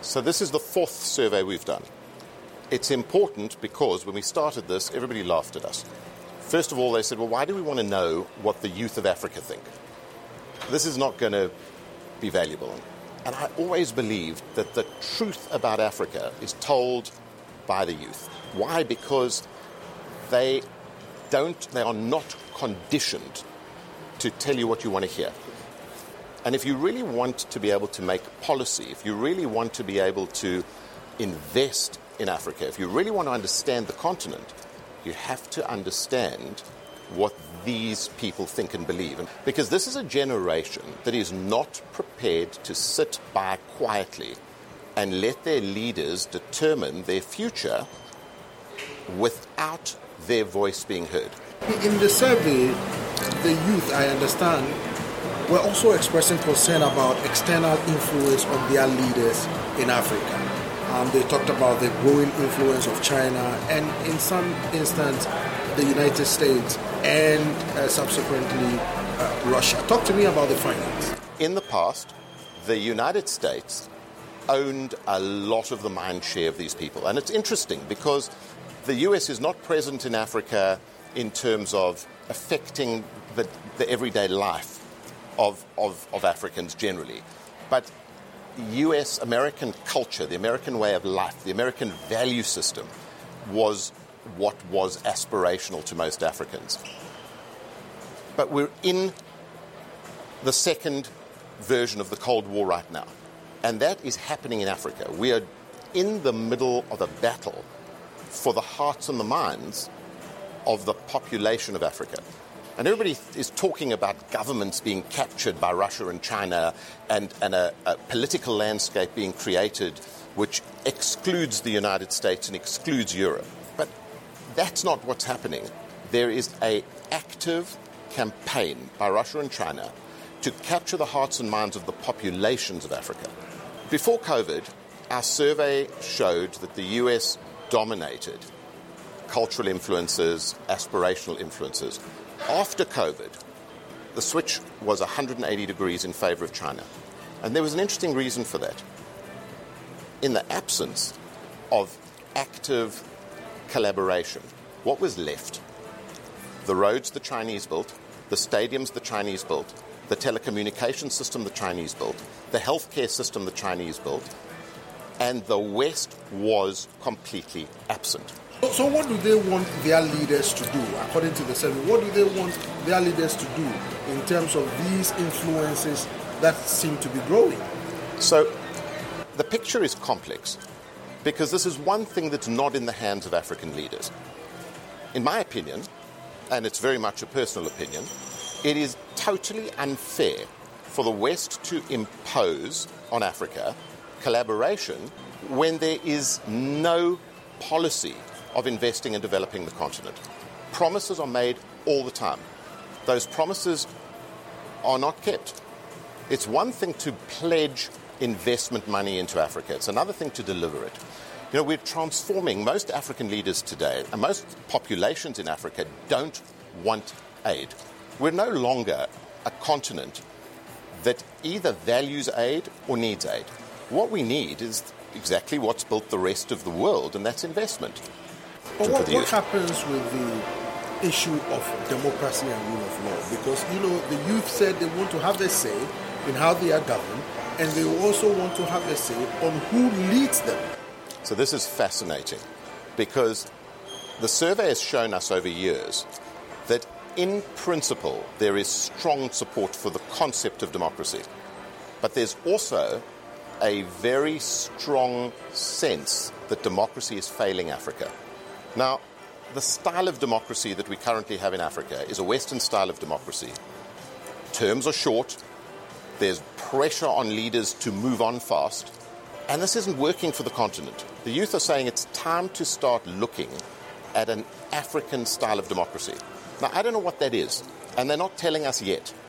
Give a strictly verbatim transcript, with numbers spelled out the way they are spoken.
So this is the fourth survey we've done. It's important because when we started this, everybody laughed at us. First of all, they said, well, why do we want to know what the youth of Africa think? This is not going to be valuable. And I always believed that the truth about Africa is told by the youth. Why? Because they don't, they are not conditioned to tell you what you want to hear. And if you really want to be able to make policy, if you really want to be able to invest in Africa, if you really want to understand the continent, you have to understand what these people think and believe. And because this is a generation that is not prepared to sit by quietly and let their leaders determine their future without their voice being heard. In the survey, the youth, I understand, were also expressing concern about external influence on their leaders in Africa. Um, they talked about the growing influence of China and, in some instance, the United States and uh, subsequently uh, Russia. Talk to me about the findings. In the past, the United States owned a lot of the mind share of these people. And it's interesting because the U S is not present in Africa in terms of affecting the, the everyday life of, of, of Africans generally. But U S American culture, the American way of life, the American value system was what was aspirational to most Africans. But we're in the second version of the Cold War right now, and that is happening in Africa. We are in the middle of a battle for the hearts and the minds of the population of Africa. And everybody is talking about governments being captured by Russia and China and, and a, a political landscape being created which excludes the United States and excludes Europe. But that's not what's happening. There is an active campaign by Russia and China to capture the hearts and minds of the populations of Africa. Before COVID, our survey showed that the U S dominated cultural influences, aspirational influences. After COVID, the switch was one hundred eighty degrees in favor of China. And there was an interesting reason for that. In the absence of active collaboration, what was left? The roads the Chinese built, the stadiums the Chinese built, the telecommunication system the Chinese built, the healthcare system the Chinese built, and the West was completely absent. So what do they want their leaders to do, according to the survey? What do they want their leaders to do in terms of these influences that seem to be growing? So the picture is complex because this is one thing that's not in the hands of African leaders. In my opinion, and it's very much a personal opinion, it is totally unfair for the West to impose on Africa collaboration when there is no policy of investing and developing the continent. Promises are made all the time. Those promises are not kept. It's one thing to pledge investment money into Africa. It's another thing to deliver it. You know, we're transforming most African leaders today, and most populations in Africa don't want aid. We're no longer a continent that either values aid or needs aid. What we need is exactly what's built the rest of the world, and that's investment. But what, what happens with the issue of democracy and rule of law? Because, you know, the youth said they want to have a say in how they are governed, and they also want to have a say on who leads them. So this is fascinating, because the survey has shown us over years that in principle there is strong support for the concept of democracy. But there's also a very strong sense that democracy is failing Africa. Now, the style of democracy that we currently have in Africa is a Western style of democracy. Terms are short, there's pressure on leaders to move on fast, and this isn't working for the continent. The youth are saying it's time to start looking at an African style of democracy. Now, I don't know what that is, and they're not telling us yet.